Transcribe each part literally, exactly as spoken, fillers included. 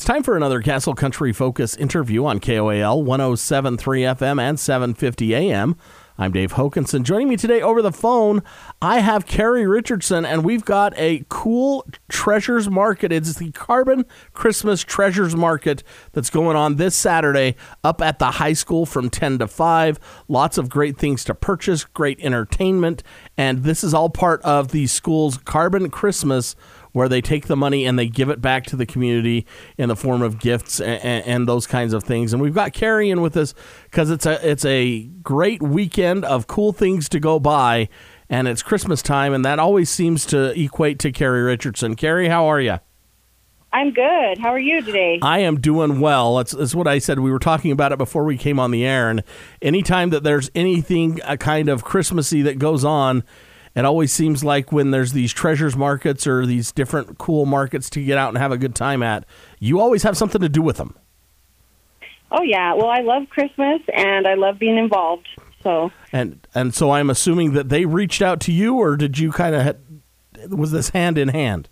It's time for another Castle Country Focus interview on K O A L one oh seven point three F M and seven fifty A M. I'm Dave Hokinson. Joining me today over the phone, I have Carrie Richardson, and we've got a cool Treasures Market. It's the Carbon Christmas Treasures Market that's going on this Saturday up at the high school from ten to five. Lots of great things to purchase, great entertainment, and this is all part of the school's Carbon Christmas, where they take the money and they give it back to the community in the form of gifts and, and those kinds of things. And we've got Carrie in with us because it's a it's a great weekend of cool things to go buy, and it's Christmas time, and that always seems to equate to Carrie Richardson. Carrie, how are you? I'm good. How are you today? I am doing well. That's, that's what I said. We were talking about it before we came on the air, and anytime that there's anything a kind of Christmassy that goes on, it always seems like when there's these treasures markets or these different cool markets to get out and have a good time at, you always have something to do with them. Oh, yeah. Well, I love Christmas, and I love being involved. So And and so I'm assuming that they reached out to you, or did you kind of, was this hand in hand?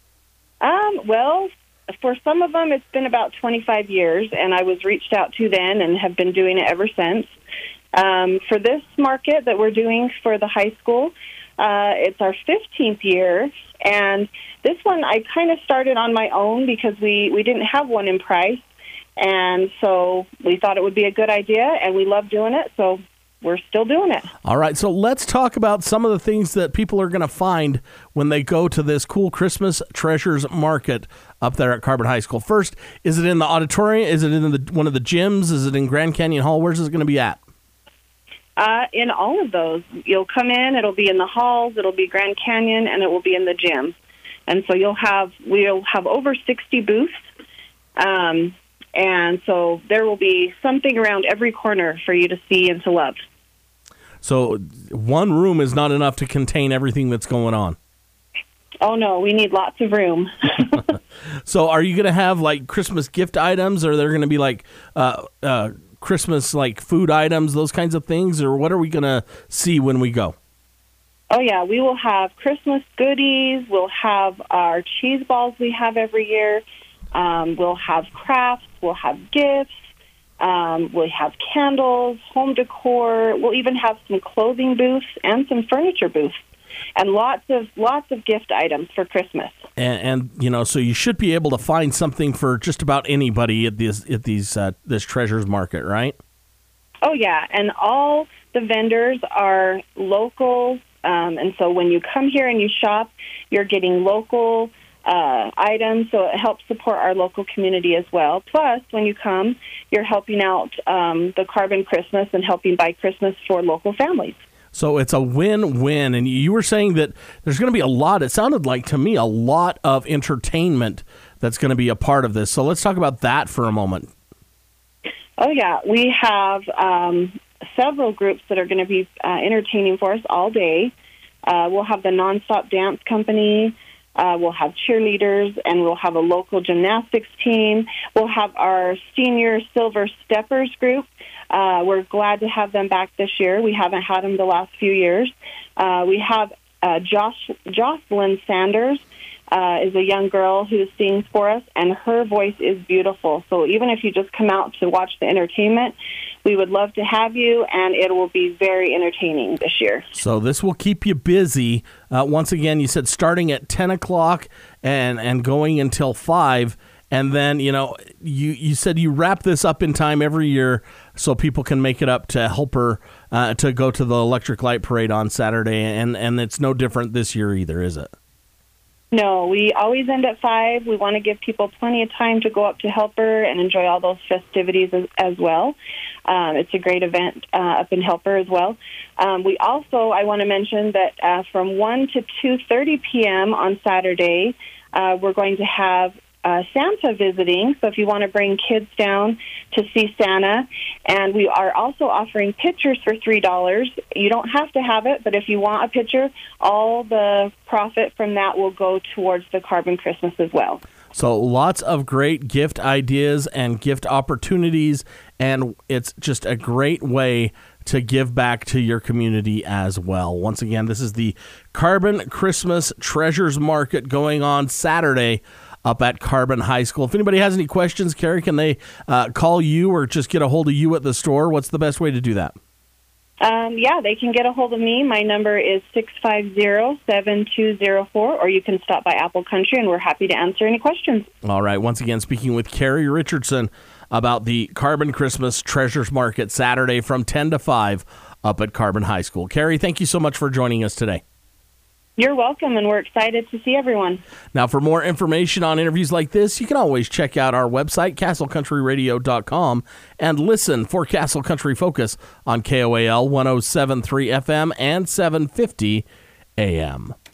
Um, well, for some of them, it's been about twenty-five years, and I was reached out to then and have been doing it ever since. Um, for this market that we're doing for the high school, Uh, it's our fifteenth year, and this one I kind of started on my own because we, we didn't have one in Price, and so we thought it would be a good idea, and we love doing it, so we're still doing it. All right, so let's talk about some of the things that people are going to find when they go to this cool Christmas Treasures Market up there at Carbon High School. First, is it in the auditorium? Is it in the, one of the gyms? Is it in Grand Canyon Hall? Where's it going to be at? Uh, in all of those. You'll come in, it'll be in the halls, it'll be Grand Canyon, and it will be in the gym. And so you'll have, we'll have over sixty booths, um, and so there will be something around every corner for you to see and to love. So one room is not enough to contain everything that's going on. Oh, no, we need lots of room. So are you going to have, like, Christmas gift items, or they're going to be, like, uh, uh, Christmas, like, food items, those kinds of things, or what are we going to see when we go? Oh, yeah, we will have Christmas goodies. We'll have our cheese balls we have every year. Um, we'll have crafts. We'll have gifts. Um, we'll have candles, home decor. We'll even have some clothing booths and some furniture booths, and lots of lots of gift items for Christmas. And, and you know, so you should be able to find something for just about anybody at this at these uh, this Treasures Market, right? Oh yeah, and all the vendors are local, um, and so when you come here and you shop, you're getting local uh, items, so it helps support our local community as well. Plus, when you come, you're helping out um, the Carbon Christmas and helping buy Christmas for local families. So it's a win-win, and you were saying that there's going to be a lot, it sounded like to me, a lot of entertainment that's going to be a part of this. So let's talk about that for a moment. Oh, yeah. We have um, several groups that are going to be uh, entertaining for us all day. Uh, we'll have the Nonstop Dance Company. Uh, we'll have cheerleaders, and we'll have a local gymnastics team. We'll have our senior Silver Steppers group. Uh, we're glad to have them back this year. We haven't had them the last few years. Uh, we have uh, Josh, Jocelyn Sanders uh, is a young girl who sings for us, and her voice is beautiful. So even if you just come out to watch the entertainment, we would love to have you, and it will be very entertaining this year. So this will keep you busy. Uh, once again, you said starting at ten o'clock and, and going until five. And then, you know, you, you said you wrap this up in time every year so people can make it up to Helper uh, to go to the Electric Light Parade on Saturday. And, and it's no different this year either, is it? No, we always end at five. We want to give people plenty of time to go up to Helper and enjoy all those festivities as, as well. Um, it's a great event uh, up in Helper as well. Um, we also, I want to mention that uh, from one to two thirty p.m. on Saturday, uh, we're going to have Uh, Santa visiting, so if you want to bring kids down to see Santa. And we are also offering pictures for three dollars. You don't have to have it, but if you want a picture, all the profit from that will go towards the Carbon Christmas as well. So lots of great gift ideas and gift opportunities, and it's just a great way to give back to your community as well. Once again, this is the Carbon Christmas Treasures Market going on Saturday up at Carbon High School. If anybody has any questions, Carrie, can they uh, call you or just get a hold of you at the store? What's the best way to do that? Um, yeah, they can get a hold of me. My number is six five zero, seven two zero four, or you can stop by Apple Country, and we're happy to answer any questions. All right. Once again, speaking with Carrie Richardson about the Carbon Christmas Treasures Market Saturday from ten to five up at Carbon High School. Carrie, thank you so much for joining us today. You're welcome, and we're excited to see everyone. Now, for more information on interviews like this, you can always check out our website, castle country radio dot com, and listen for Castle Country Focus on K O A L one oh seven point three F M and seven fifty A M.